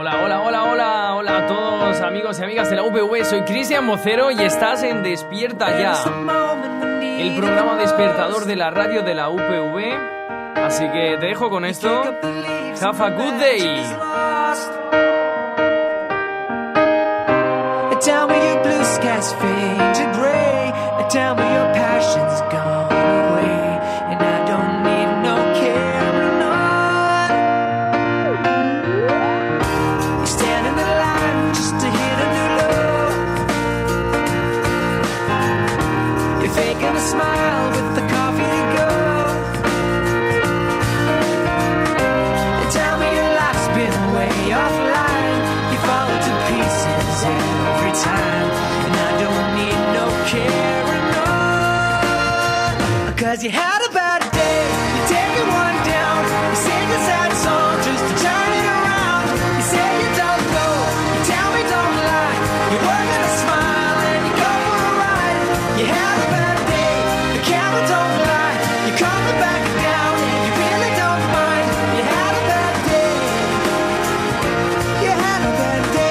Hola a todos amigos y amigas de la UPV, soy Cristian Mocero y estás en Despierta Ya, el programa despertador de la radio de la UPV, así que te dejo con esto. Have a good day. Tell me your blue skies fade to gray, tell me your passion's gone away, and I don't need no carrying on. You stand in the line just to hit a new low. You're faking a smile with the coffee to go. You tell me your life's been way offline. You fall to pieces every time, and I don't need no carrying on. Cause you had a bad day, you take it one down, you sing a sad song just to turn it around. You say you don't know, you tell me don't lie, you work at a smile and you go for a ride. You had a bad day, the camera don't lie, you come back down and you really don't mind. You had a bad day, you had a bad day.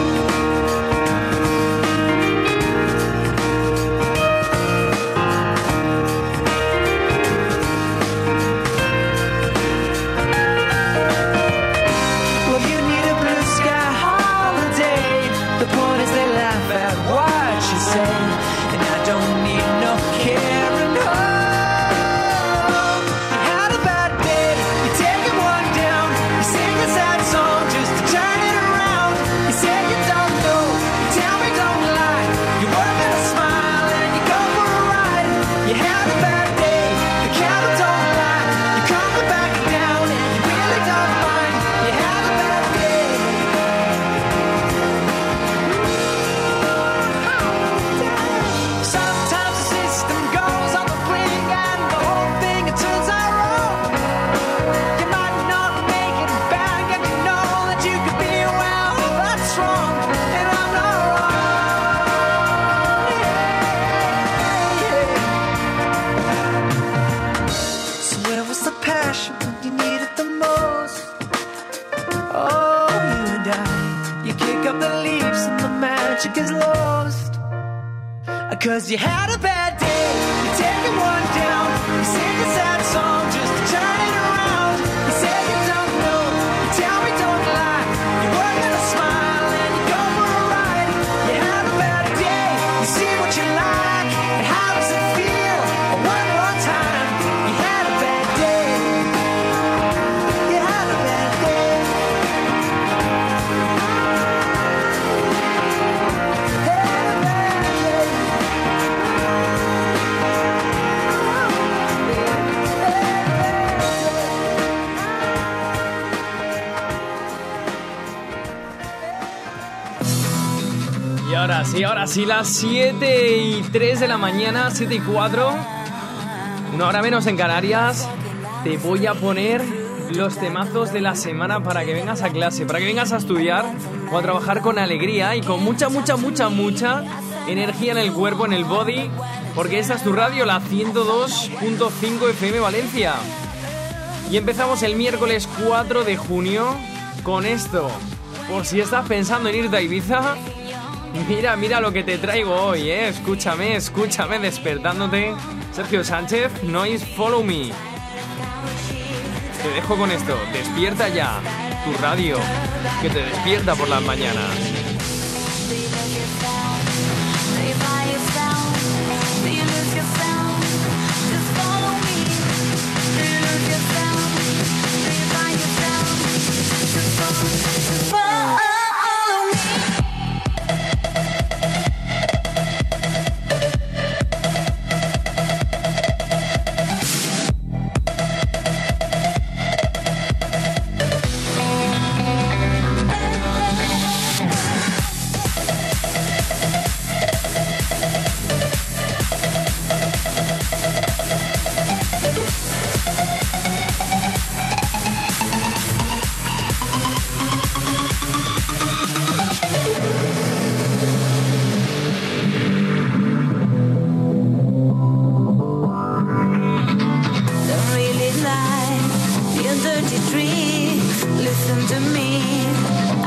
And I don't need no carrying on. You had a bad day, you take it one down, you sing a sad song just to turn it around. You say you don't know, you tell me don't lie, you work at a smile and you go for a ride. You had a bad day, the camera don't lie, you come back down and you really don't mind. You had a bad day. Sometimes the system goes on the blink and the whole thing it turns out wrong. You might not make it back and you know that you could be well, that's wrong, and I'm not wrong. So where was the passion when you needed the most? Oh, you and I, you kick up the leaves and the magic is lost. Cause you had a bad day, you take it one down, you sing a sad song just to turn it around. You say you don't know, you tell me don't lie, you work at a smile and you go for a ride. You had a bad day, you see what you like, and how does it feel? One more time, you had a bad day, you had a bad day. Y ahora sí, las 7:03 de la mañana, 7:04, una hora menos en Canarias. Te voy a poner los temazos de la semana para que vengas a clase, para que vengas a estudiar o a trabajar con alegría y con mucha energía en el cuerpo, en el body, porque esta es tu radio, la 102.5 FM Valencia. Y empezamos el miércoles 4 de junio con esto. Por si estás pensando en irte a Ibiza, mira lo que te traigo hoy, ¿eh? Escúchame, despertándote. Sergio Sánchez, Noise, Follow Me. Te dejo con esto, Despierta Ya, tu radio, que te despierta por las mañanas.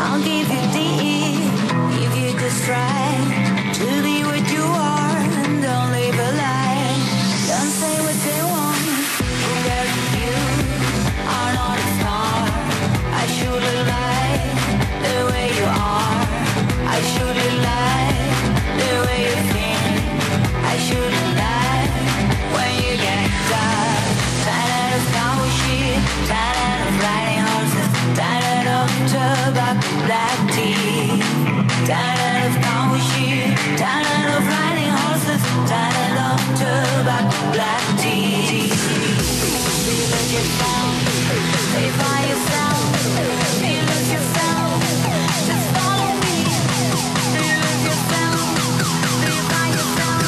I'll give you deep if you just try to be what you are and don't live a lie. Don't say what they want, forget you are not a star. I shouldn't lie the way you are. I shouldn't lie the way you think. I shouldn't lie when you get tired. Tired of cowboy shit, tired of riding horses, tired of tobacco black tea. Tired of cowboy shit, tired of riding horses, tired of tobacco black tea. Be like yourself, stay by yourself. Be like yourself, just follow me. Be like yourself, stay by yourself.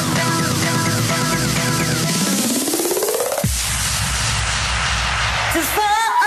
Just follow me.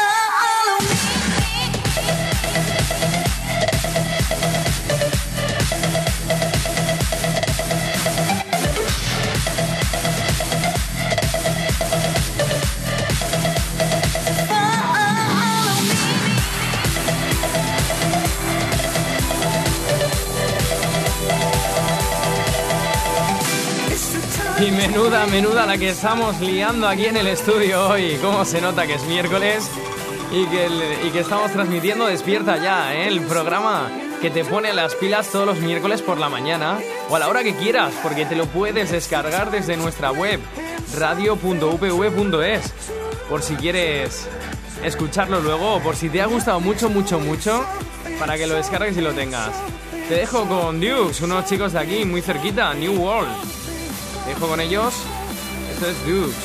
Y menuda la que estamos liando aquí en el estudio hoy. Cómo se nota que es miércoles y que estamos transmitiendo Despierta Ya, ¿eh? El programa que te pone las pilas todos los miércoles por la mañana o a la hora que quieras, porque te lo puedes descargar desde nuestra web radio.upv.es por si quieres escucharlo luego o por si te ha gustado mucho para que lo descargues y lo tengas. Te dejo con Dukes, unos chicos de aquí muy cerquita, New World. Te dejo con ellos. Esto es Dukes.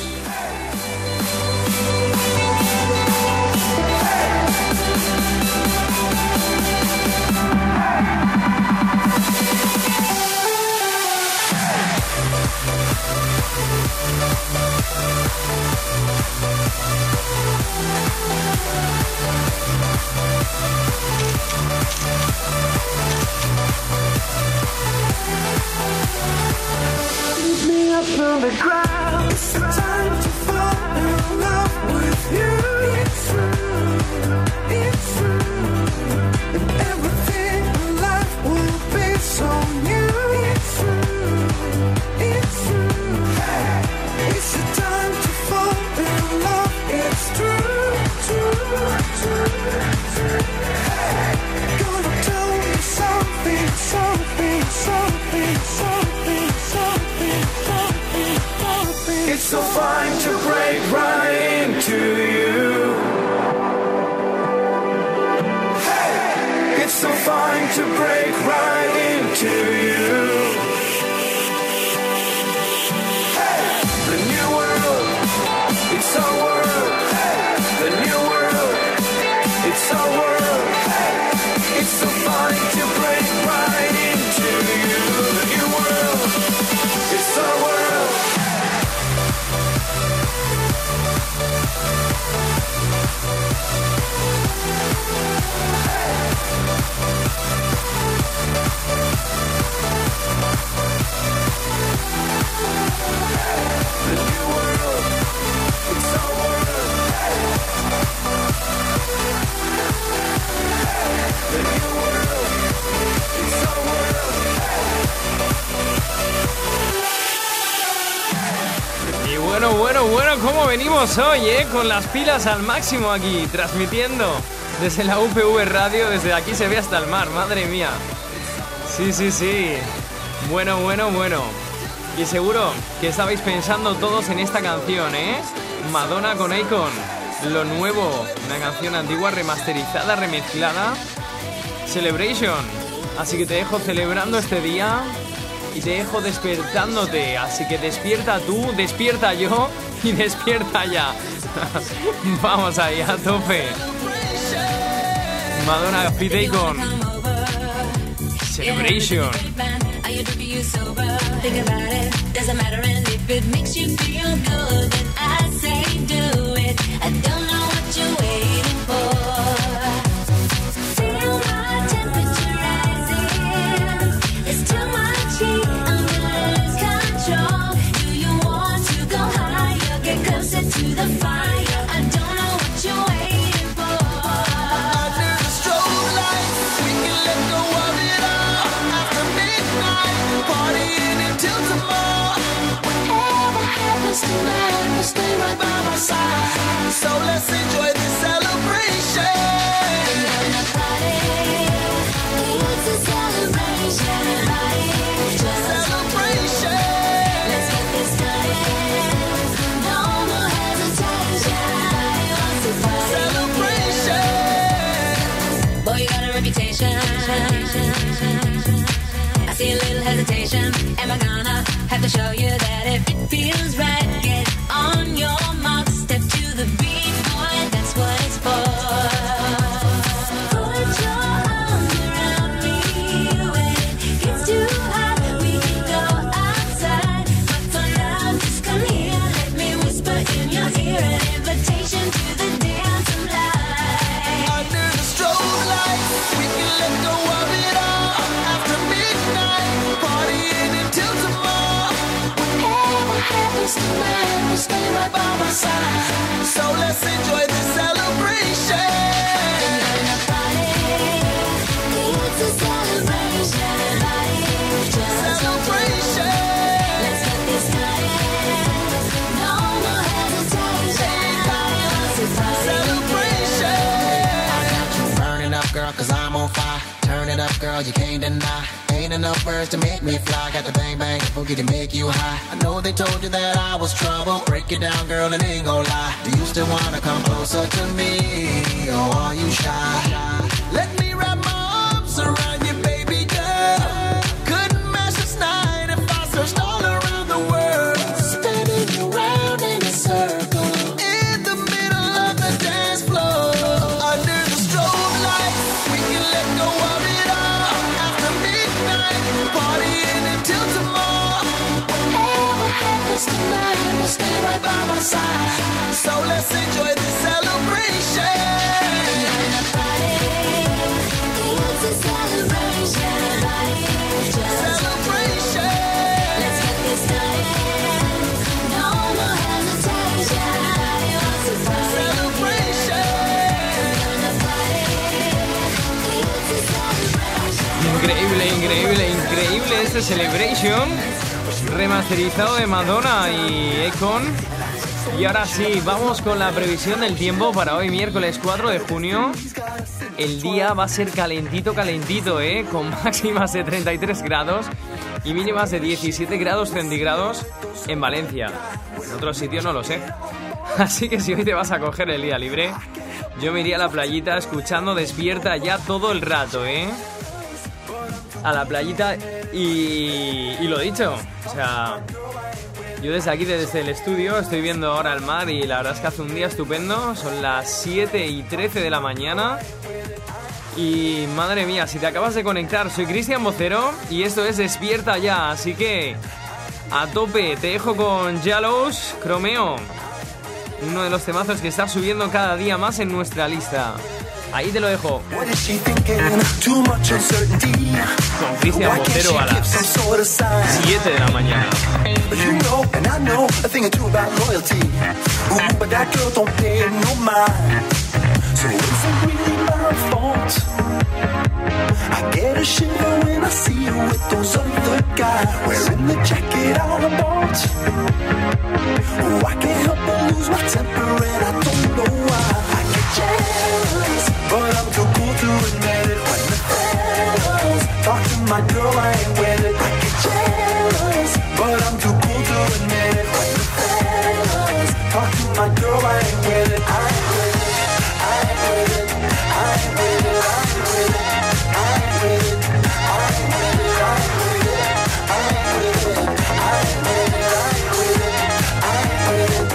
On the ground, it's the time to fall in love with you. It's true, it's true, and everything in life will be so new. It's true, it's true. Hey, it's the time to fall in love. It's true, true, true. Hey, gonna tell you something, something, something, something, something, something. It's so fine to break right into you. Hey! It's so fine to break right into you. Hey! The new world, it's our world. Hey! The new world, it's our world. Hey! It's so fine to break right into you. The new world, it's our world. Bueno, ¿cómo venimos hoy, con las pilas al máximo aquí, transmitiendo desde la UPV Radio, desde aquí se ve hasta el mar, madre mía. Sí. Bueno. Y seguro que estabais pensando todos en esta canción, Madonna con Akon, lo nuevo, una canción antigua remasterizada, remezclada, Celebration. Así que te dejo celebrando este día y te dejo despertándote, así que despierta tú, despierta yo y despierta ya. Vamos ahí, a tope. Madonna Fit Akon, Celebration. We Boy, you got a reputation. I see a little hesitation. Am I gonna have to show you that if it feels right, get on your mark, step to the beat, boy, that's what it's for. Put your arms around me when it gets too hot. We can go outside, but for now, just come here. Let me whisper in your ear an invitation to the dance of life. Under the strobe light, we can let go of it all. After midnight, partying until tomorrow. Whatever happens tonight, we'll stay right by my side. So let's enjoy the celebration. It's a celebration. Celebration. Let's get this started. No more hesitation. Celebration. Burn it up, girl, cause I'm on fire. Turn it up, girl, you can't deny. Ain't enough words to make me fly. Got the bang bang boogie to make you high. I know they told you that I was trouble. Break it down, girl, and ain't gon' lie. Do you still wanna come closer to me? Or are you shy? Let me wrap my arms around you, baby girl. Couldn't match this night if I searched all around the world. Spinning around in a circle in the middle of the dance floor. Under the strobe light, we can let go of it all. After midnight, partying until tomorrow. Whatever happens tonight, we'll stay right by my side. So let's enjoy the celebration. It's a celebration. Celebration. Let's get this started. No more hesitation. Celebration. Increíble, increíble, increíble este Celebration remasterizado de Madonna y Akon. Y ahora sí, vamos con la previsión del tiempo para hoy, miércoles 4 de junio. El día va a ser calentito, calentito, con máximas de 33 grados y mínimas de 17 grados centígrados en Valencia. En otros sitios no lo sé. Así que si hoy te vas a coger el día libre, yo me iría a la playita escuchando Despierta Ya todo el rato, a la playita y lo dicho, o sea, yo desde aquí, desde el estudio, estoy viendo ahora el mar y la verdad es que hace un día estupendo. Son las 7:13 de la mañana y madre mía, si te acabas de conectar, soy Cristian Vocero y esto es Despierta Ya, así que a tope, te dejo con Jalos, Cromeo, uno de los temazos que está subiendo cada día más en nuestra lista. Ahí te lo dejo. Con Cristian Vocero a las 7 de la mañana. You know, and I know a thing or two about loyalty. Ooh, but that girl don't pay no mind. So is it really my fault? I get a shiver when I see you with those other guys, wearing the jacket I bought. Oh, I can't help but lose my temper and I don't know why. I get jealous, but I'm too cool to admit it. When the fellas talk to my girl, I ain't with it. I get jealous, but I'm too cool to admit it. When the fellas talk to my girl, I ain't with it. I ain't with it. I ain't with it. I ain't with it. I ain't with it. I ain't with it. I ain't with it. I ain't with it. I ain't with it. I ain't with it. I ain't with it.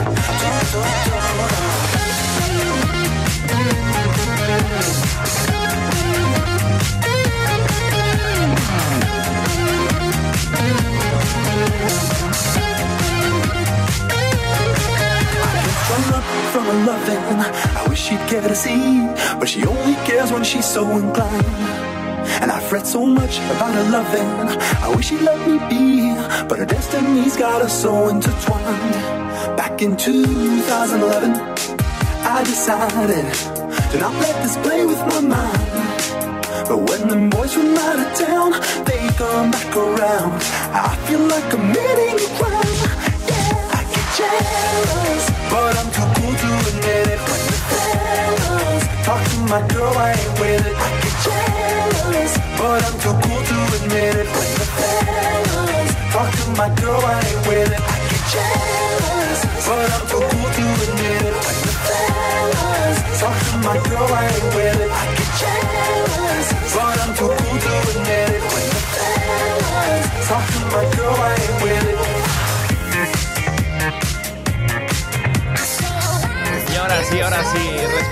From her loving, I wish she'd care to see, but she only cares when she's so inclined. And I fret so much about her loving, I wish she'd let me be, but her destiny's got us so intertwined. Back in 2011, I decided to not let this play with my mind. But when them boys from out of town, they come back around, I feel like committing a crime. Yeah, I get jealous, but I'm too cool to admit it. When the fellas talk to my girl, I ain't with it. I get jealous, but I'm too cool to admit it. When the fellas talk to my girl, I ain't with it. I get jealous, but I'm too cool to admit it. When the fellas talk to my girl, I ain't with it. I get jealous.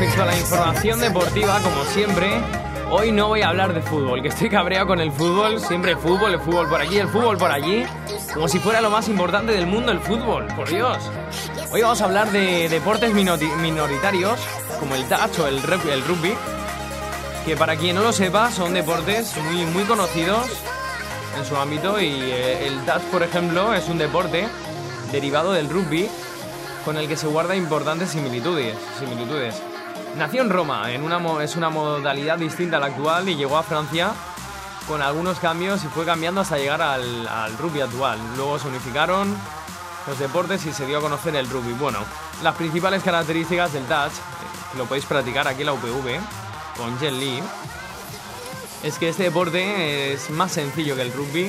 respecto a la información deportiva, como siempre, hoy no voy a hablar de fútbol, que estoy cabreado con el fútbol, siempre el fútbol por aquí, el fútbol por allí, como si fuera lo más importante del mundo el fútbol, por Dios. Hoy vamos a hablar de deportes minoritarios, como el touch o el rugby, que para quien no lo sepa son deportes muy conocidos en su ámbito, y el touch, por ejemplo, es un deporte derivado del rugby con el que se guarda importantes similitudes. Nació en Roma, es una modalidad distinta a la actual, y llegó a Francia con algunos cambios y fue cambiando hasta llegar al rugby actual. Luego se unificaron los deportes y se dio a conocer el rugby. Bueno, las principales características del touch, que lo podéis practicar aquí en la UPV con Jet Li, es que este deporte es más sencillo que el rugby.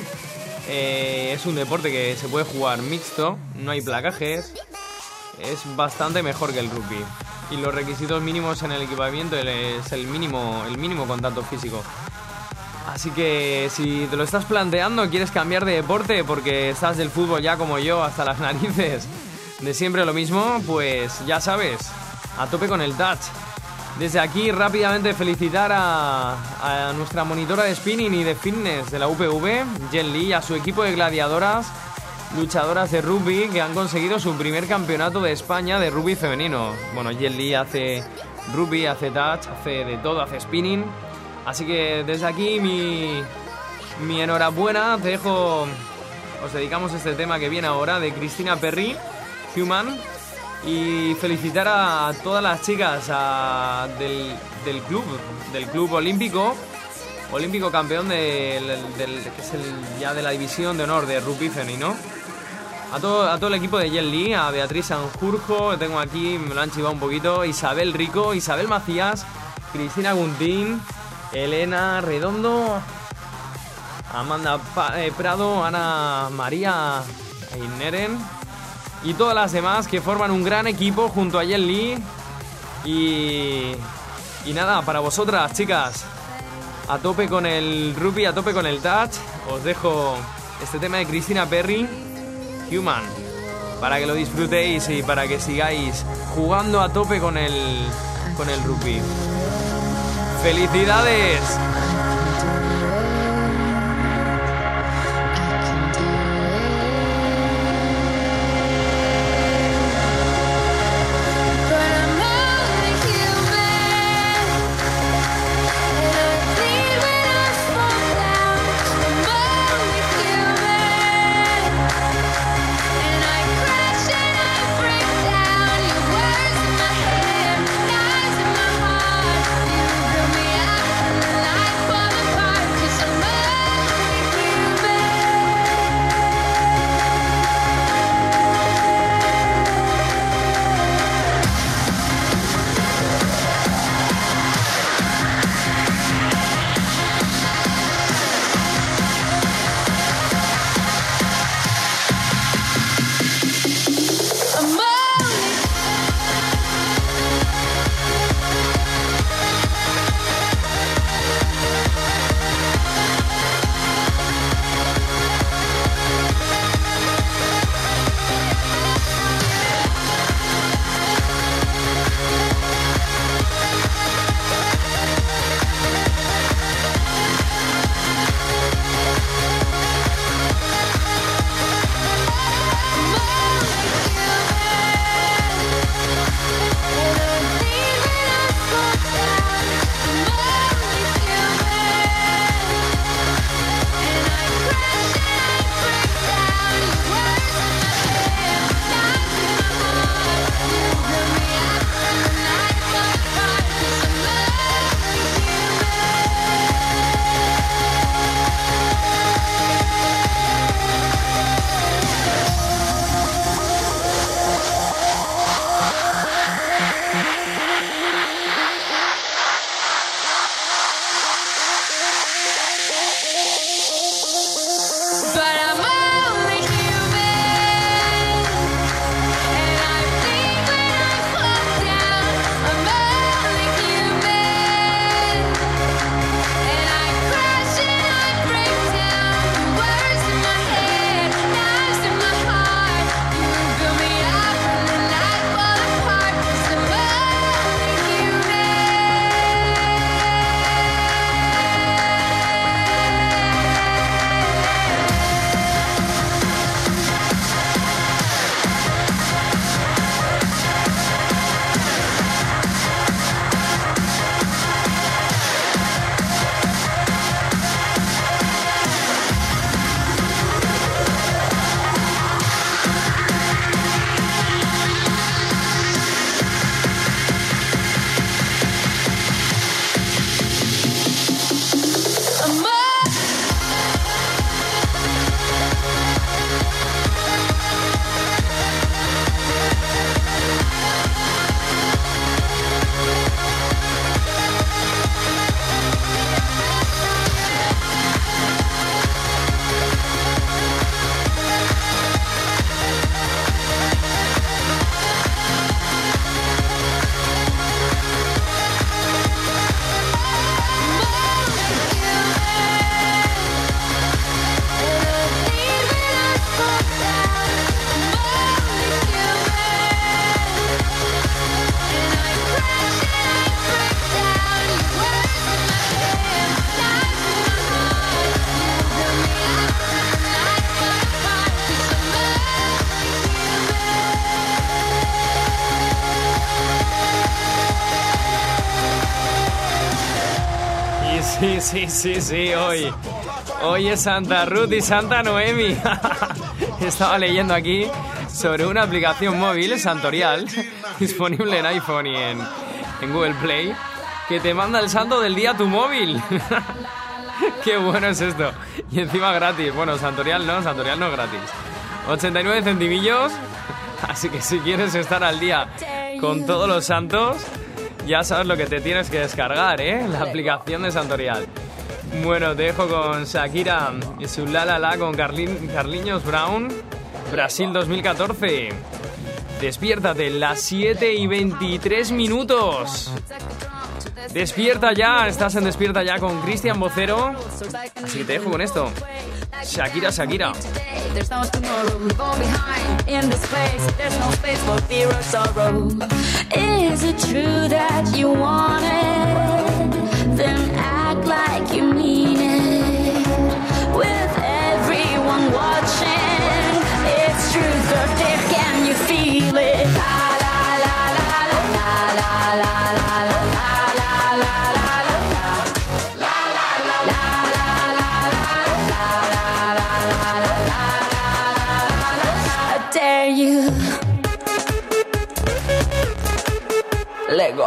Es un deporte que se puede jugar mixto, no hay placajes, es bastante mejor que el rugby. Y los requisitos mínimos en el equipamiento es el mínimo contacto físico. Así que si te lo estás planteando, quieres cambiar de deporte porque estás del fútbol ya como yo hasta las narices de siempre lo mismo, pues ya sabes, a tope con el touch. Desde aquí rápidamente felicitar a nuestra monitora de spinning y de fitness de la UPV, Jen Li, y a su equipo de gladiadoras luchadoras de rugby que han conseguido su primer campeonato de España de rugby femenino. Bueno, Jen Li hace rugby, hace touch, hace de todo, hace spinning. Así que desde aquí mi enhorabuena, te dejo, os dedicamos este tema que viene ahora de Christina Perry, Human, y felicitar a todas las chicas del club olímpico campeón que es ya de la división de honor de rugby femenino. A todo el equipo de Jen Li, a Beatriz Sanjurjo, que tengo aquí, me lo han chivado un poquito, Isabel Rico, Isabel Macías, Cristina Guntín, Elena Redondo, Amanda Prado, Ana María Eineren y todas las demás que forman un gran equipo junto a Jen Li. Y nada, para vosotras, chicas, a tope con el rugby, a tope con el touch. Os dejo este tema de Christina Perry, Human, para que lo disfrutéis y para que sigáis jugando a tope con el rugby. ¡Felicidades! Lies in my heart, you fill me up like Sí, hoy es Santa Ruth y Santa Noemi. Estaba leyendo aquí sobre una aplicación móvil, Santorial, disponible en iPhone y en Google Play, que te manda el santo del día a tu móvil. Qué bueno es esto. Y encima gratis. Bueno, Santorial no es gratis. 89 centimillos. Así que si quieres estar al día con todos los santos, ya sabes lo que te tienes que descargar, ¿eh? La aplicación de Santorial. Bueno, te dejo con Shakira y su La La La con Carlinhos Brown, Brasil 2014. Despiértate, las 7:23. Despierta ya, estás en Despierta Ya con Cristian Vocero. Así que te dejo con esto. Shakira. There's no tomorrow, we go behind in this place. There's no space for fear or sorrow. Is it true that you want it? Then act like you mean it. With everyone watching, it's truth or dare. Can you feel it? La la la la la la la la la la. You Lego.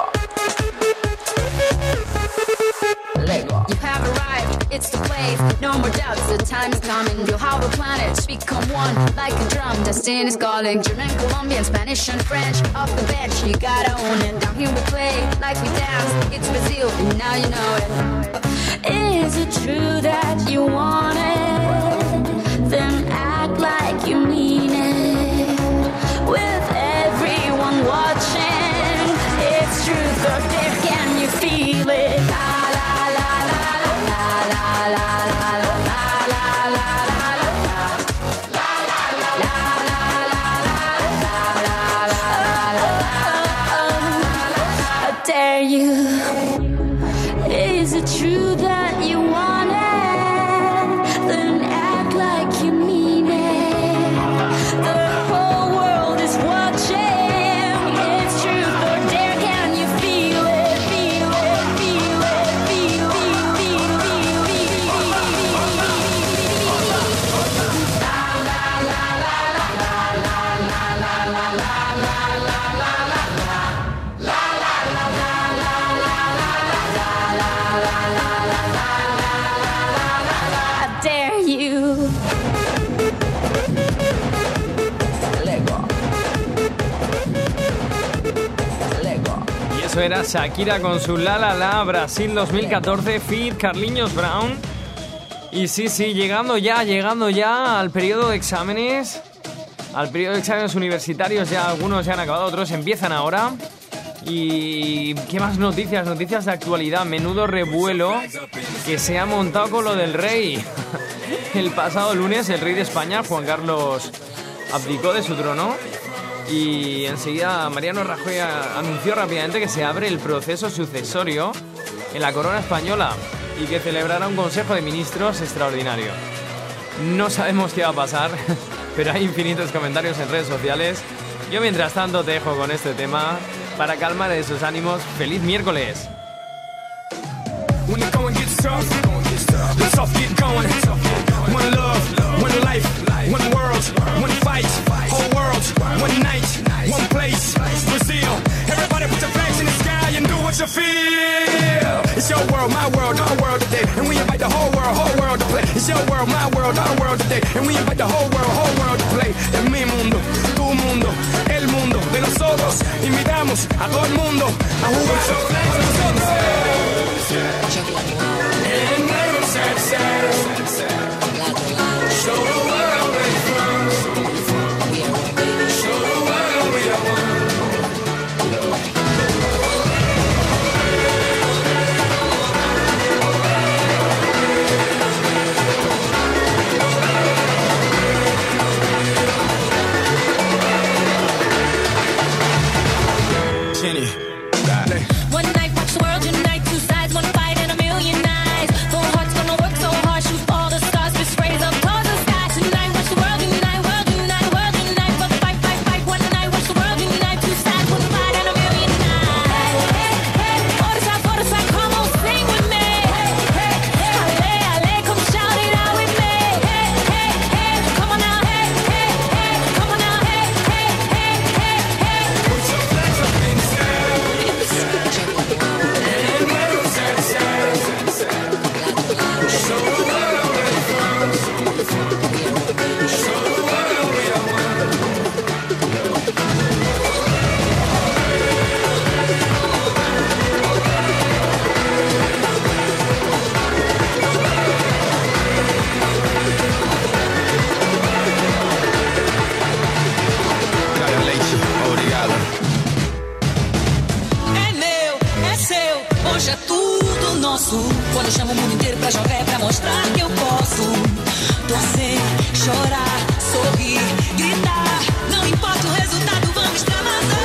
You have arrived, it's the place. No more doubts, the time is coming. You'll have a planet, become one like a drum. Destiny is calling. German, Colombian, Spanish and French. Off the bench, you gotta own it. Down here we play like we dance. It's Brazil, and now you know it. Is it true that you want it? Then act like you mean it. With everyone watching, it's truth or dare. Can you feel it? La la la la la la la la la la la la. I dare you. Is it true that you want it? Then act like you mean it. The whole world is watching. It's truth or dare. Can you feel it? Feel it, feel it, feel it, feel I dare you. Y eso era Shakira con su La La La, Brasil 2014, feat Carlinhos Brown. Y sí, llegando ya al periodo de exámenes. Al periodo de exámenes universitarios, ya algunos ya han acabado, otros empiezan ahora. Y ¿qué más noticias? Noticias de actualidad. Menudo revuelo que se ha montado con lo del rey. El pasado lunes el rey de España, Juan Carlos, abdicó de su trono. Y enseguida Mariano Rajoy anunció rápidamente que se abre el proceso sucesorio en la corona española y que celebrará un consejo de ministros extraordinario. No sabemos qué va a pasar, pero hay infinitos comentarios en redes sociales. Yo mientras tanto te dejo con este tema para calmar esos ánimos. ¡Feliz miércoles! When the going gets tough, the tough get going. One love, one life, one world, one fight, whole world, one night, one place, Brazil. Everybody put your flags in the sky and do what you feel. It's your world, my world, our world today, and we invite the whole world to play. It's your world, my world, our world today, and we invite the whole world to play. En mi mundo, tu mundo, el mundo de nosotros. Invitamos a todo el mundo a jugar con nosotros. And never sad. Show the world where you're from. Show the world we are one. One night, watch the world unite. Two sides, one fight, and a million nights. inteiro pra jogar, é pra mostrar que eu posso. Torcer, chorar, sorrir, gritar. Não importa o resultado, vamos extravasar.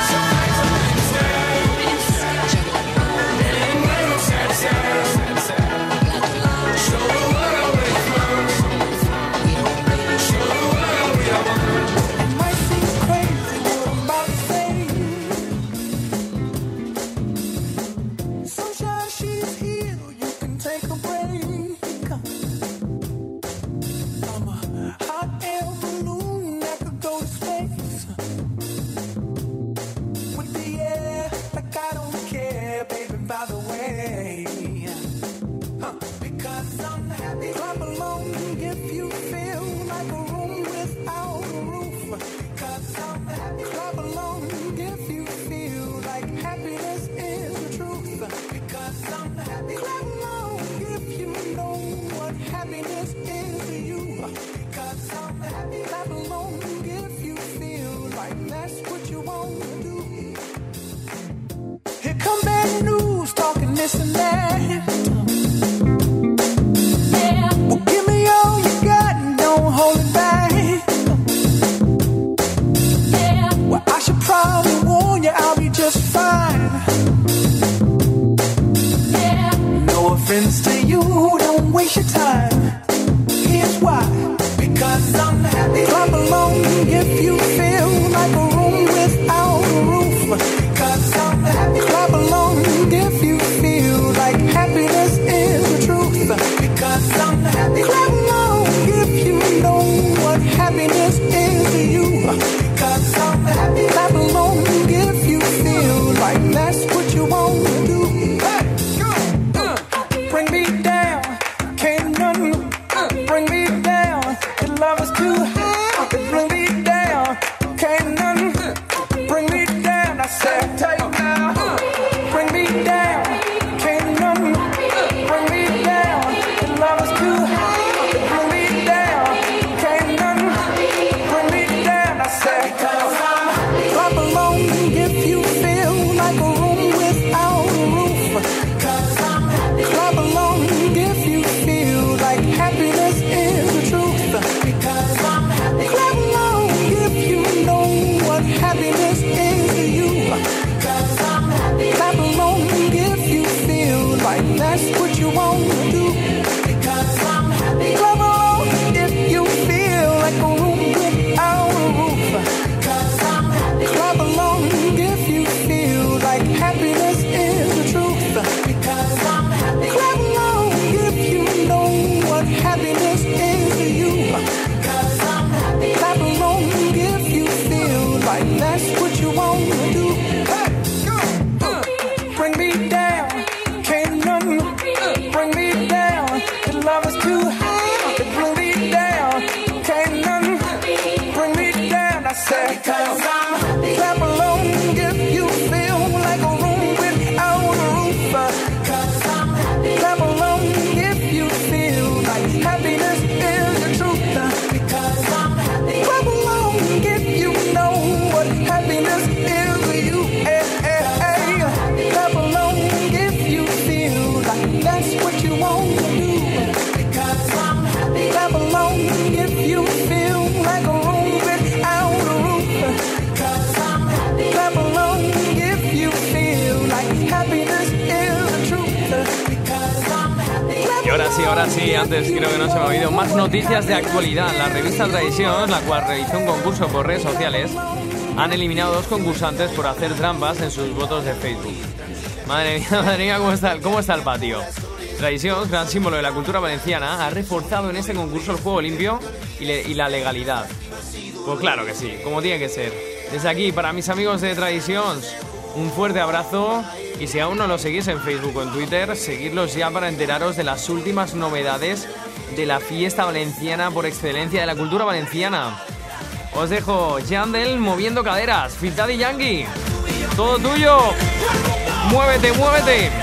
Ahora sí, antes creo que no se me ha oído. Más noticias de actualidad. La revista Tradición, la cual realizó un concurso por redes sociales, han eliminado 2 concursantes por hacer trampas en sus votos de Facebook. Madre mía, ¿cómo está el patio? Tradición, gran símbolo de la cultura valenciana, ha reforzado en este concurso el juego limpio y la legalidad. Pues claro que sí, como tiene que ser. Desde aquí, para mis amigos de Tradición, un fuerte abrazo. Y si aún no los seguís en Facebook o en Twitter, seguidlos ya para enteraros de las últimas novedades de la fiesta valenciana por excelencia de la cultura valenciana. Os dejo Yandel moviendo caderas, Fit Daddy Yankee, todo tuyo. Muévete, muévete.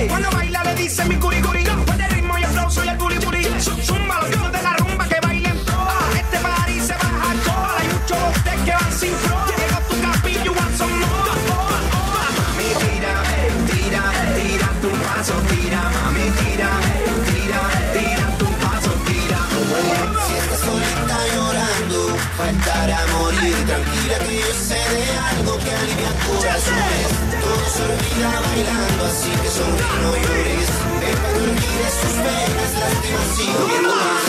Cuando baila le dice mi curi curi. Con el ritmo y aplauso y el buli buli. Zumba los niños de la rumba que bailen todas. Este party se baja toda. Hay muchos de ustedes que van sin flow. Llega tu capillo, you want some more. Mami, tira, tira, tira tu paso, tira. Mami, tira, tira, tira tu paso, tira. Si estás solita llorando, faltará morir. Tranquila que yo sé de algo que alivia corazones. Todo se olvida bailando, así que sonríe, no llores. Deja que olvides tus penas, lástimas, sigo viendo más.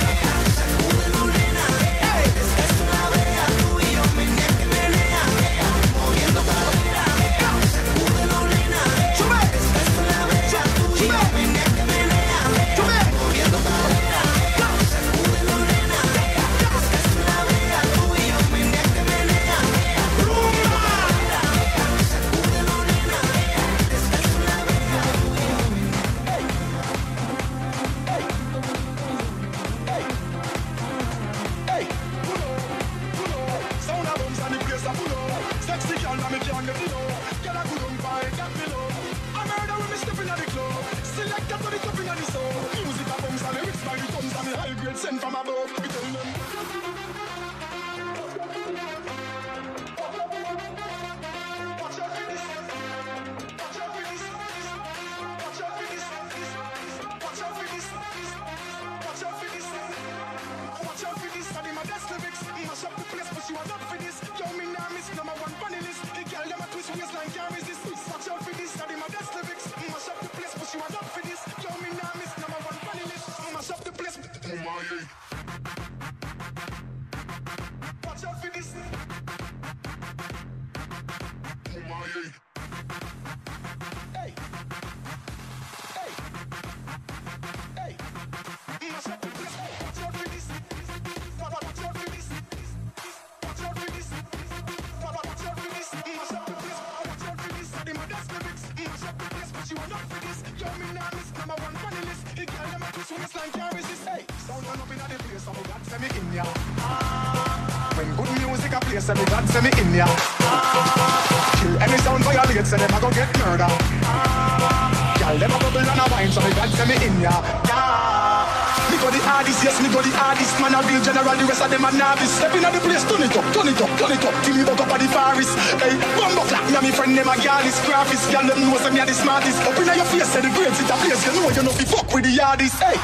Send from above, we tell them. Watch out for this. Watch out for this. Watch out for this. Watch out for this. Watch out for this. Watch out for this. Study my dance lyrics. Mash up the place, but you are not for this. Yo, me now miss number one funny list. The girl them a twist waistline can't resist. Watch out for this. Study my dance lyrics. Mash up the place, but you are not for this. Yo, me now miss number one funny list. Mash up the place. Watch out for this. Hey. Hey. Hey. Mash up the place. Watch out for this. Watch out for this. Watch out for this. Watch out for this. Mash up the place. Watch out for this. Study my dance lyrics. Mash up the place, but you are not for this. Yo, me now miss number one funny list. The girl them a twist waistline can't resist. Hey. Sound turn up inna the place, so me God send me in ya. When good music a play, so me God send me in ya. Kill any sound violate, so them a go get murder. Girl, them a bubble and a wine, so me God send me in ya. Me go the hardest, yes, me go the hardest. Man a real general, the rest of them a novice. Step inna the place, turn it up, turn it up, turn it up. Till me buck up at the forest. Hey, bumbo clap, me and me friend them a girlies, graphist. Girl, them know say me a the smartest. Up inna your face, say the grades it a place. You know you know fi fuck with the hardest. Hey.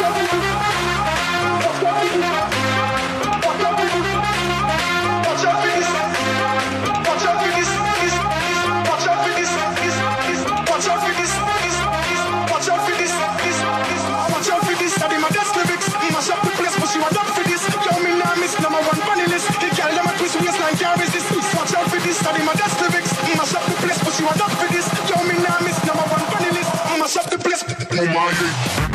Study my dance lyrics, mash up the place, but you are not for this. Yo, me now miss number one funny list, mash up the place. Oh my God.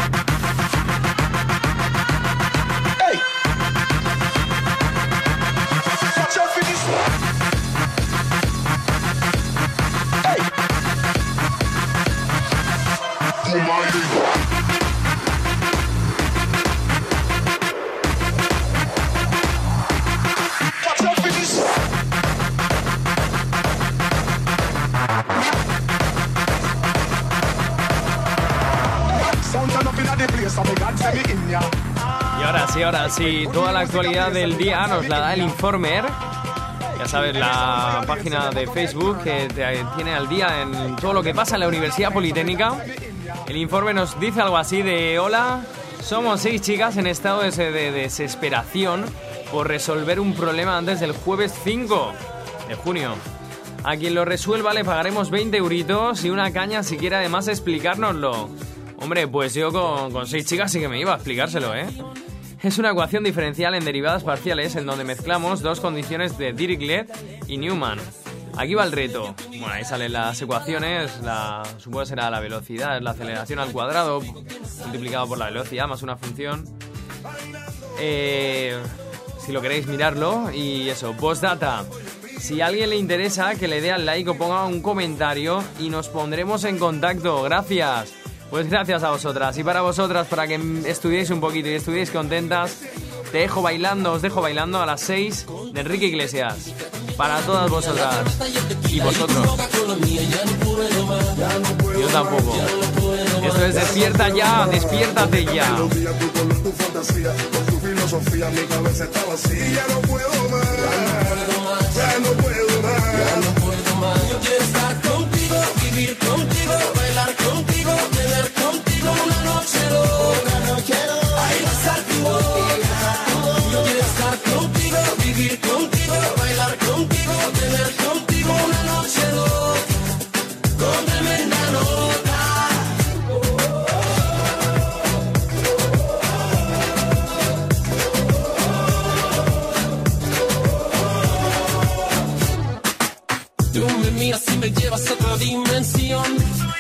Hey, watch out for this. Hey, oh my God. Y ahora sí, toda la actualidad del día nos la da el Informer. Ya sabes, la página de Facebook que te tiene al día en todo lo que pasa en la Universidad Politécnica. El Informe nos dice algo así de: hola, somos 6 chicas en estado de desesperación por resolver un problema antes del jueves 5 de junio. A quien lo resuelva le pagaremos 20 euritos y una caña si quiere además explicárnoslo. Hombre, pues yo con 6 chicas sí que me iba a explicárselo, ¿eh? Es una ecuación diferencial en derivadas parciales en donde mezclamos dos condiciones de Dirichlet y Newman. Aquí va el reto. Bueno, ahí salen las ecuaciones. Supongo que será la velocidad, la aceleración al cuadrado multiplicado por la velocidad más una función. Si lo queréis mirarlo. Y eso, postdata. Si a alguien le interesa, que le dé al like o ponga un comentario y nos pondremos en contacto. Gracias. Pues gracias a vosotras y para vosotras, para que estudiéis un poquito y estudiéis contentas, os dejo bailando a las 6 de Enrique Iglesias. Para todas vosotras y vosotros. Yo tampoco. es Despierta Ya, despiértate ya. Tu color, tu fantasía, con tu filosofía, mi cabeza está vacía. Ya no puedo más, ya no puedo más. Yo quiero estar contigo, vivir contigo, bailar contigo, tener contigo una noche loca. Ahí besar tu boca. Yo quiero estar contigo, vivir contigo, bailar contigo, tener contigo una noche loca. Con tremenda nota. Tú me miras y me llevas a otra dimensión.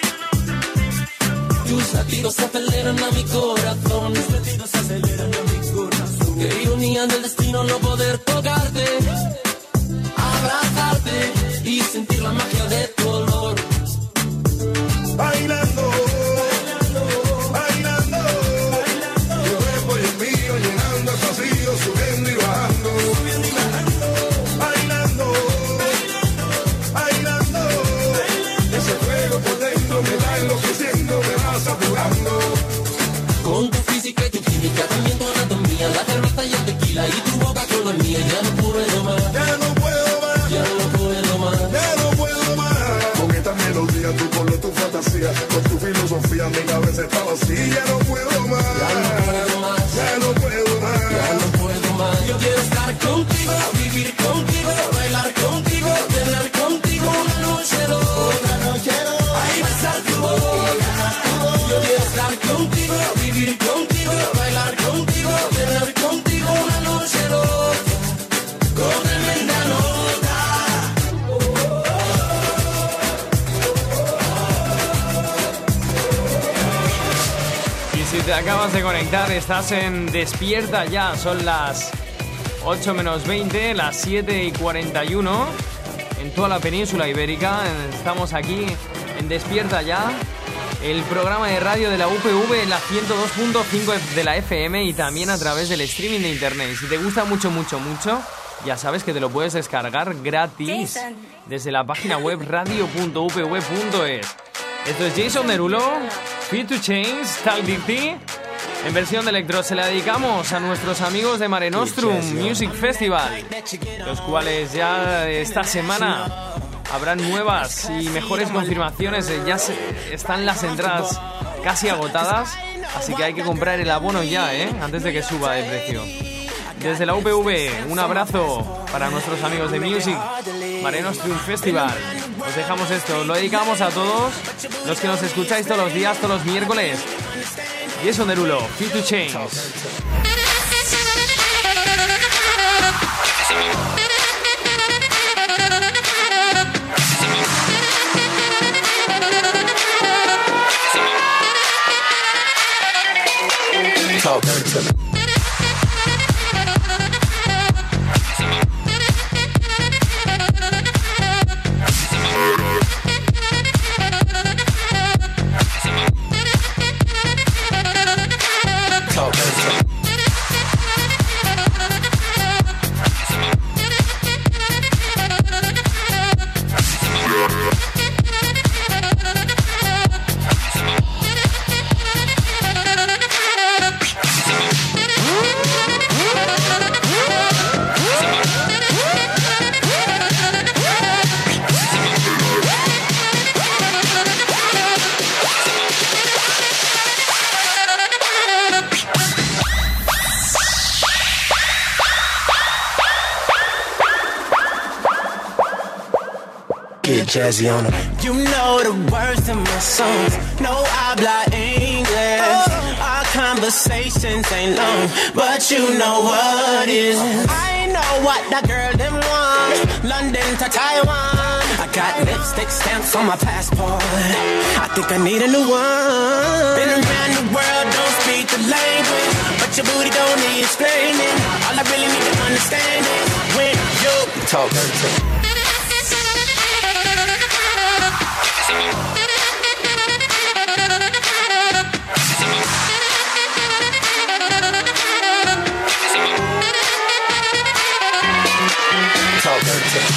Tus latidos aceleran a mi corazón. Tus latidos aceleran a mi corazón. Qué ironía del destino no poder tocarte, abrazarte y sentir la magia de tu olor. Bailando, bailando, tu cuerpo y el mío llenando el pasillo, subiendo y bajando. Bailando, bailando, ese fuego por dentro me va enloqueciendo, me va saturando. Con tu física y tu química, también tu anatomía, la cerveza y el tequila y tu boca con la mía, ya no puedo más. Ya no puedo más, ya no puedo más, ya no puedo más. Con esta melodía, tu color, tu fantasía, con tu filosofía, mi cabeza está vacía. Ya no puedo más, ya no puedo más, ya no puedo más, ya no puedo más. Yo quiero estar contigo, vivir contigo, bailar contigo, tener contigo una noche loca. Ahí besar tu boca. Yo quiero estar contigo, vivir contigo, bailar contigo, tener contigo una noche loca. Con tremenda nota. Y si te acabas de conectar, estás en Despierta Ya. Son las 8 menos 20, las 7 y 41 en toda la península ibérica. Estamos aquí en Despierta Ya, el programa de radio de la UPV en la 102.5 de la FM y también a través del streaming de internet. Y si te gusta mucho, ya sabes que te lo puedes descargar gratis desde la página web radio.upv.es. Esto es Jason Derulo, Fit to Change, Talk Dirty. En versión de electro se la dedicamos a nuestros amigos de Mare Nostrum Music Festival, los cuales ya esta semana habrán nuevas y mejores confirmaciones. Ya están las entradas casi agotadas, así que hay que comprar el abono ya, antes de que suba de precio. Desde la UPV, un abrazo para nuestros amigos de Music Mare Nostrum Festival. Os dejamos esto, lo dedicamos a todos los que nos escucháis todos los días, todos los miércoles. Jason Derulo, Fit to Change. Talk dirty to me. Talk dirty to me. Get jazzy on 'em. You know the words to my songs. No habla English. Our conversations ain't long, but you know what is. I know what that girl them want. London to Taiwan. I got lipstick stamps on my passport. I think I need a new one. Been around the world, don't speak the language, but your booty don't need explaining. All I really need to understand is when you Talk dirty to me. Talk dirty to me.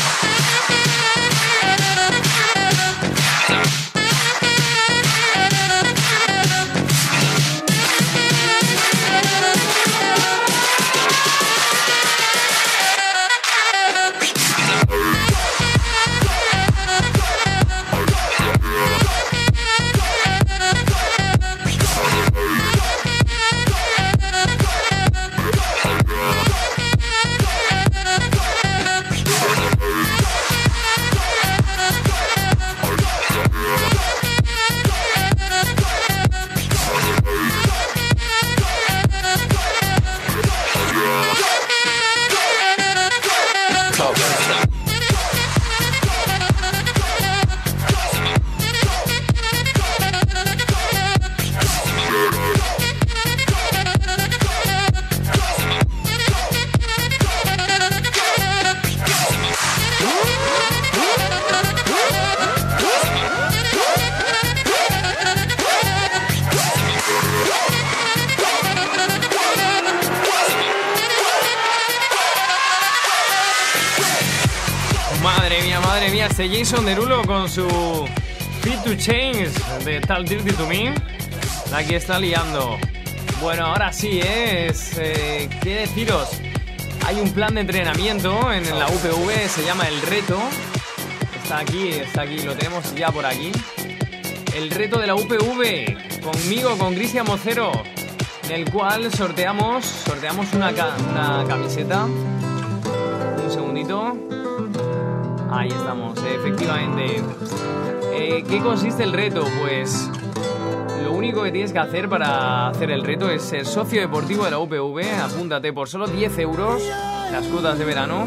este Jason Derulo con su Fit to Change de Tal Dirty to Me. Aquí está liando. Bueno, ahora sí, ¿qué deciros? Hay un plan de entrenamiento en la UPV, se llama El Reto. Está aquí, lo tenemos ya por aquí. El Reto de la UPV, conmigo, con Cristian Mocero, en el cual sorteamos una camiseta. Un segundito. Ahí estamos, efectivamente. ¿Qué consiste el reto? Pues lo único que tienes que hacer para hacer el reto es ser socio deportivo de la UPV. Apúntate por solo 10 euros las cuotas de verano.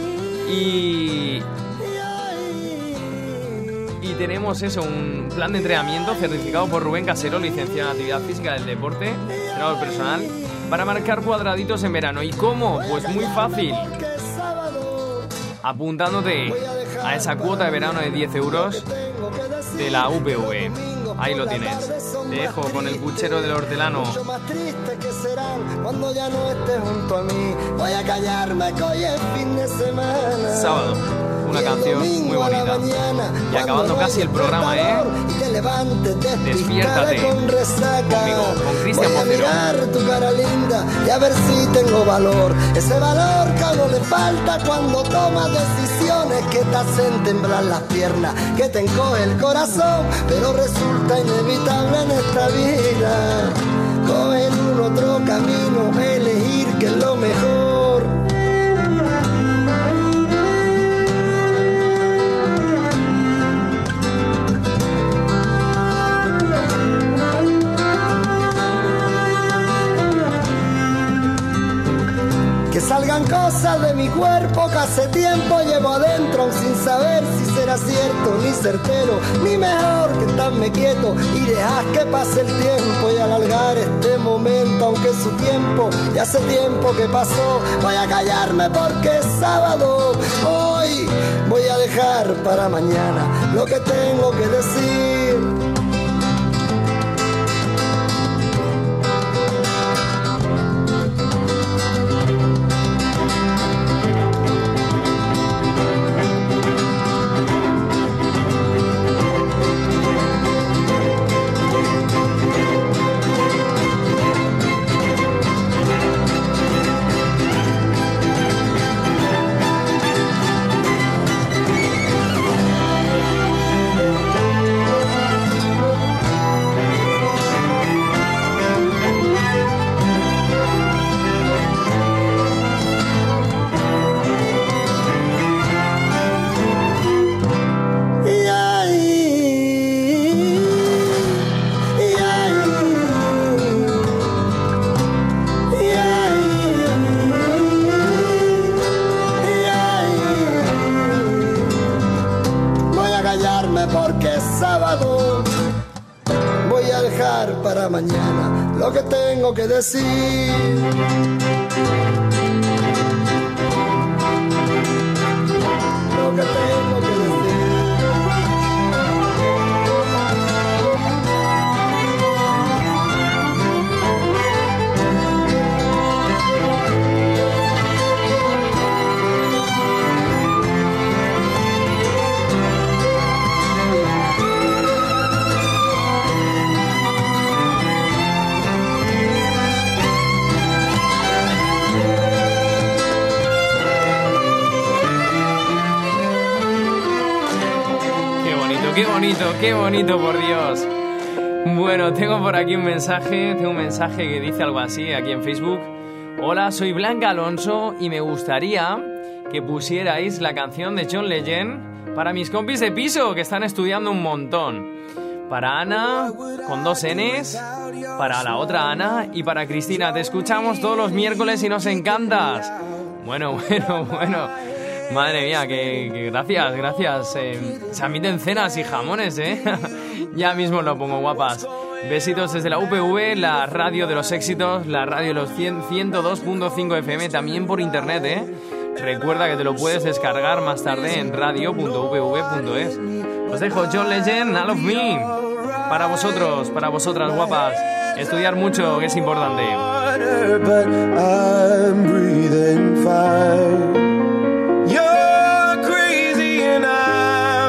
Y tenemos un plan de entrenamiento certificado por Rubén Casero, licenciado en Actividad Física del Deporte, entrenador personal, para marcar cuadraditos en verano. ¿Y cómo? Pues muy fácil. Apuntándote a esa cuota de verano de 10 euros de la UPV. Ahí lo tienes. Te dejo con el puchero del hortelano. Mucho más triste que serán cuando ya no estés junto a mí. Voy a callarme que hoy es fin de semana. Sábado. Una canción muy bonita. Y acabando casi el programa, Despiértate. Conmigo, con Cristian Mocero. Voy a mirar tu cara linda y a ver si tengo valor. Ese valor que a uno le falta cuando toma decisiones que te hacen temblar las piernas, que te encoge el corazón, pero resulta inevitable en esta vida coger un otro camino, elegir que es lo mejor. Que salgan cosas de mi cuerpo que hace tiempo llevo adentro, aún sin saber si será cierto, ni certero, ni mejor que estarme quieto y dejar que pase el tiempo y alargar este momento, aunque su tiempo ya hace tiempo que pasó. Voy a callarme porque es sábado, hoy voy a dejar para mañana lo que tengo que decir. Para mañana lo que tengo que decir. Lo que tengo que decir. Qué bonito, por Dios. Bueno, tengo por aquí un mensaje que dice algo así, aquí en Facebook. Hola, soy Blanca Alonso y me gustaría que pusierais la canción de John Legend para mis compis de piso que están estudiando un montón. Para Ana, con 2 Ns, para la otra Ana y para Cristina. Te escuchamos todos los miércoles y nos encantas. Bueno. Madre mía, que gracias. Se admiten cenas y jamones, Ya mismo lo pongo, guapas. Besitos desde la UPV, la radio de los éxitos, la radio de los 102.5 FM, también por internet, Recuerda que te lo puedes descargar más tarde en radio.upv.es. Os dejo John Legend, All of Me. Para vosotros, para vosotras, guapas. Estudiar mucho, que es importante. You're crazy and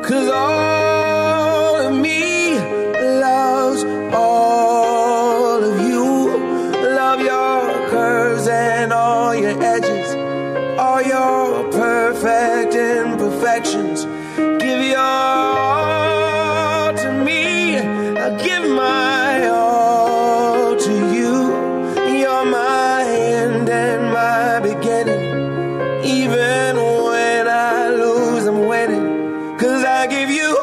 'Cause all of me loves all of you. Love your curves and all your edges, all your perfect imperfections. Give your all to me, I give my all to you. You're my end and my beginning. Even when I lose, I'm winning. 'Cause I give you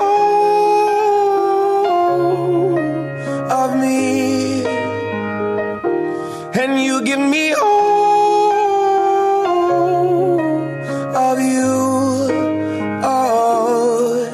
all of me, and you give me all of you. Oh,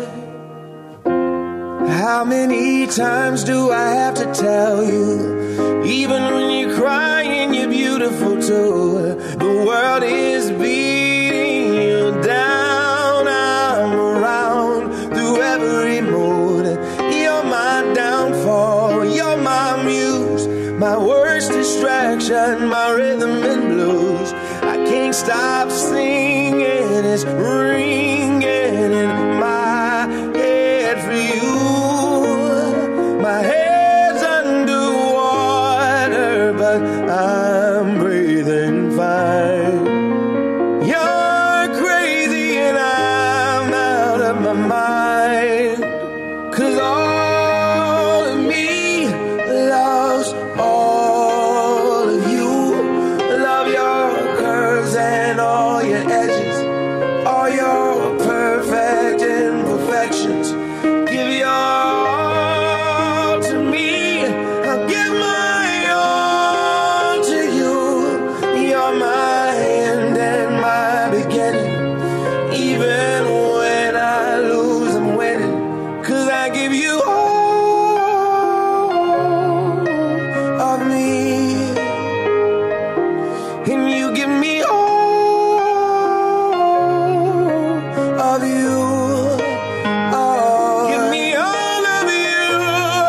how many times do I have to tell you? Even when you're crying, you're beautiful too. The world is beating you down. I'm around through every mood. You're my downfall, you're my muse, my worst distraction, my rhythm and blues. I can't stop singing, it's ringing in my head for you. My head's underwater, but I'm breathing fine. You're crazy and I'm out of my mind. 'Cause all of me loves all of you. Love your curves and all your edges, all your perfect imperfections. Give your all to me, I'll give my all to you. You're my end and my beginning. Even when I lose, I'm winning. 'Cause I give you all of me, and you give me all of you. Oh, give me all of you.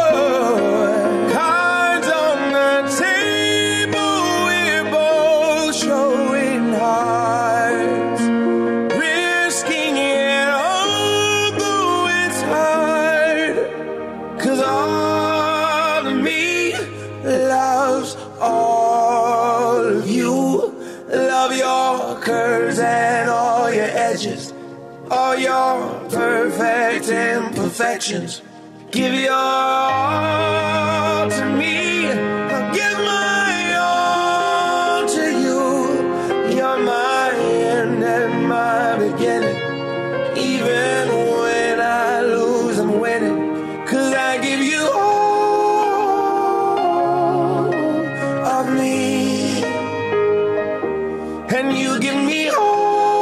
Cards on the table, we're both showing hearts, risking it all, though it's hard. 'Cause all of me loves all of you. Love your curves and all your edges, all your perfect imperfections. Give your all to me, I'll give my all to you. You're my end and my beginning. Even when I lose, I'm winning. 'Cause I give you all of me, and you give me all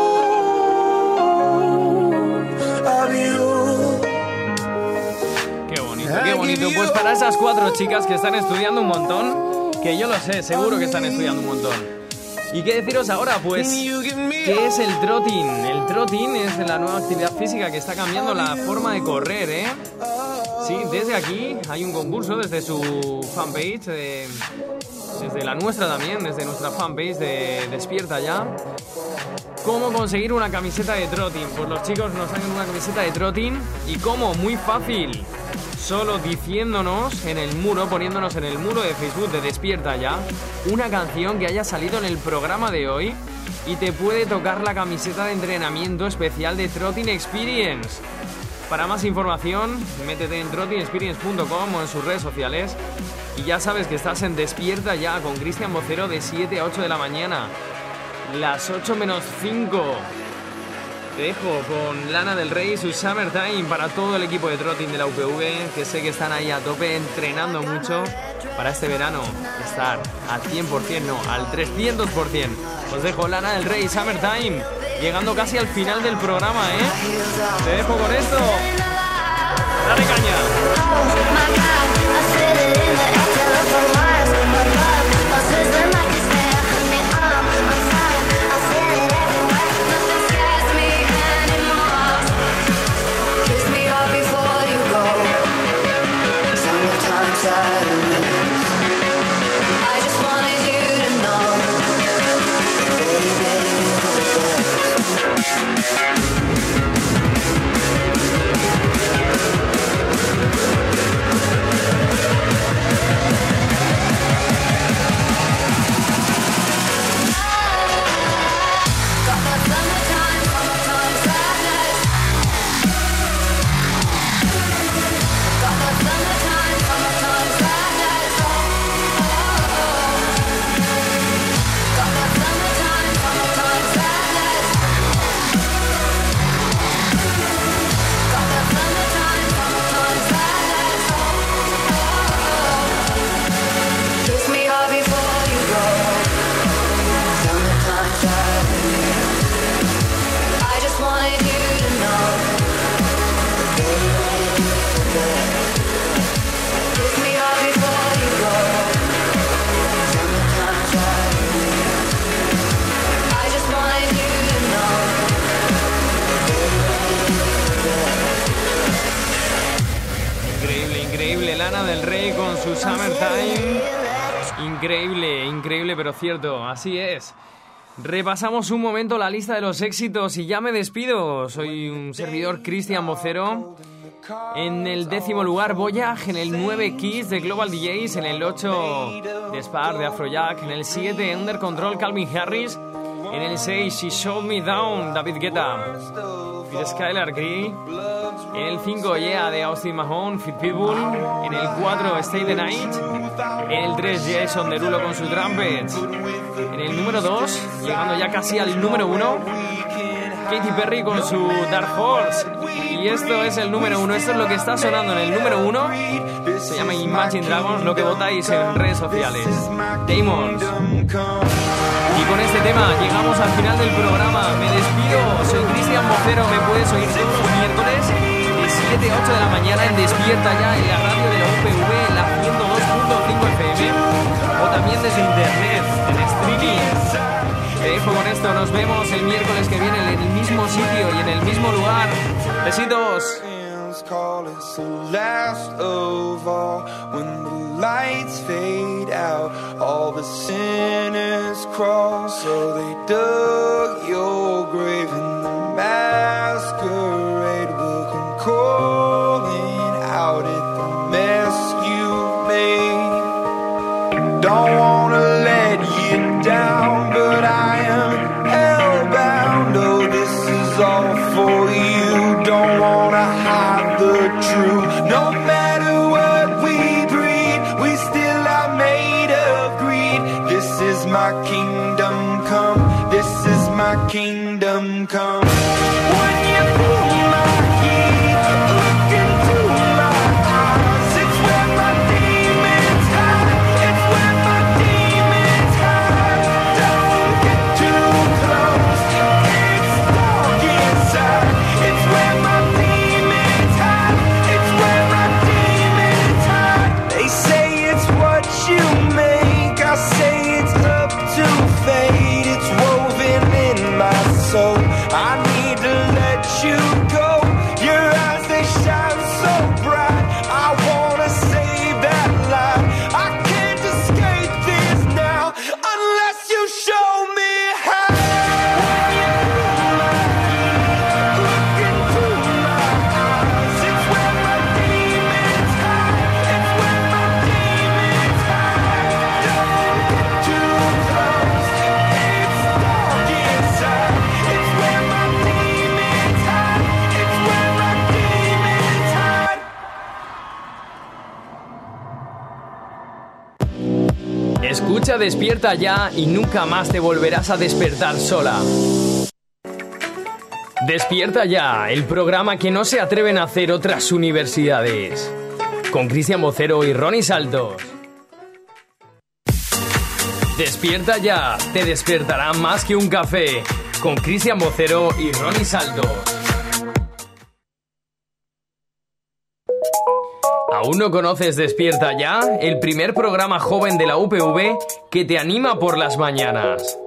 of you. Qué bonito, qué bonito. Pues para esas 4 chicas que están estudiando un montón, que yo lo sé, seguro que están estudiando un montón. ¿Y qué deciros ahora? Pues, ¿qué es el trotting? El trotting es la nueva actividad física que está cambiando la forma de correr, ¿eh? Sí, desde aquí hay un concurso, desde su fanpage, desde la nuestra también, desde nuestra fanpage de Despierta Ya. ¿Cómo conseguir una camiseta de trotting? Pues los chicos nos sacan una camiseta de trotting. ¿Y cómo? Muy fácil. Solo diciéndonos en el muro, poniéndonos en el muro de Facebook de Despierta Ya una canción que haya salido en el programa de hoy y te puede tocar la camiseta de entrenamiento especial de Trotting Experience. Para más información, métete en trottingexperience.com o en sus redes sociales. Y ya sabes que estás en Despierta Ya con Cristian Vocero de 7 a 8 de la mañana. Las 8 menos 5. Te dejo con Lana del Rey y su Summertime para todo el equipo de trotting de la UPV, que sé que están ahí a tope entrenando mucho para este verano estar al 100%, no, al 300%. Os dejo Lana del Rey y Summertime, llegando casi al final del programa, ¿eh? Te dejo con esto. Dale caña. Lana del Rey con su Summertime. Increíble, increíble, pero cierto, así es. Repasamos un momento la lista de los éxitos y ya me despido. Soy un servidor, Cristian Vocero. En el 10º lugar, Voyage. En el 9, Kiss de Global DJs. En el 8, The Spark de Afrojack. En el 7, Under Control, Calvin Harris. En el 6, She Showed Me Down, David Guetta. Fit Skylar Grey. En el 5, Yeah de Austin Mahone, Fit Pitbull. En el 4, Stay the Night. En el 3, Jason Derulo con su Trumpet. En el número 2, llegando ya casi al número 1, Katy Perry con su Dark Horse. Y esto es el número 1, esto es lo que está sonando en el número 1. Se llama Imagine Dragons, lo que votáis en redes sociales. Demons. Y con este tema llegamos al final del programa. Me despido, soy Cristian Vocero. Me puedes oír todos los miércoles de 7 a 8 de la mañana en Despierta Ya, en la radio de la UPV, en la 102.5 FM, o también desde internet, en streaming. Te dejo con esto, nos vemos el miércoles que viene en el mismo sitio y en el mismo lugar. Besitos. Call it's the last of all. When the lights fade out, all the sinners crawl. So they dug your grave and the masquerade will come calling out at the mess you made. Don't wanna let you down, but I am hellbound. Oh, this is all for you. Don't wanna hide the truth. No matter what we breed, we still are made of greed. This is my kingdom come. This is my kingdom come. When you pull my heat, look into my eyes. It's where my demons hide. It's where my demons hide. Don't get too close. It's dark inside. It's where my demons hide. It's where my demons hide. They say it's what you make. I say it's up to fate. It's woven in my soul. I need to let you go. Your eyes, they shine so bright. I wanna save that light. I can't escape this now unless you show me how. Look into my eyes. It's where my demons hide. It's where my demons hide. Don't get too close. It's dark inside. It's where my demons hide. It's where my demons hide. Escucha Despierta Ya y nunca más te volverás a despertar sola. Despierta Ya, el programa que no se atreven a hacer otras universidades. Con Cristian Vocero y Ronnie Saltos. Despierta Ya, te despertará más que un café. Con Cristian Vocero y Ronnie Saltos. ¿Aún no conoces Despierta Ya? El primer programa joven de la UPV que te anima por las mañanas.